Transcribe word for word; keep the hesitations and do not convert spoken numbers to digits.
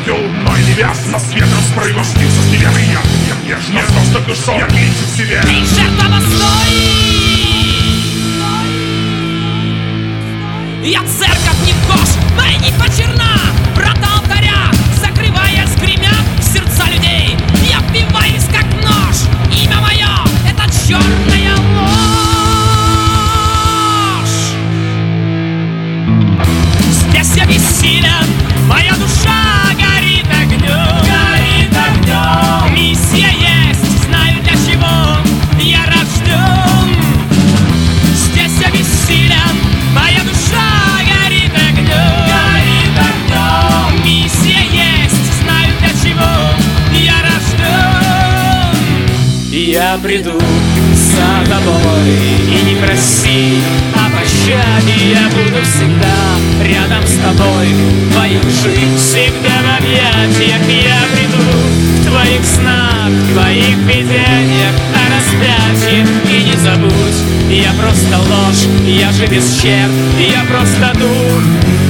ангел, но и невеста. С ветром спрыгнул, снился с неверой я. Я нежно, просто душой, я клинчу в себе. Ты жертва постой! Я церковь не вхож, моя не почерна. Врата алтаря, закрывая, гремят сердца людей. Я вбиваюсь как нож, имя мое — это черная ложь. Здесь я бессилен, моя душа горит огнем, горит огнем. Миссия есть, знаю для чего я рожден. Здесь я бессилен, моя душа горит огнем, горит огнем. Миссия есть, знаю для чего я рожден. Я приду за тобой и не проси о пощаде. Я буду всегда рядом с тобой, твою жизнь всегда в объятиях. Я приду в твоих снах, в твоих видениях о распятии. И не забудь, я просто ложь, я же без черт, я просто дух.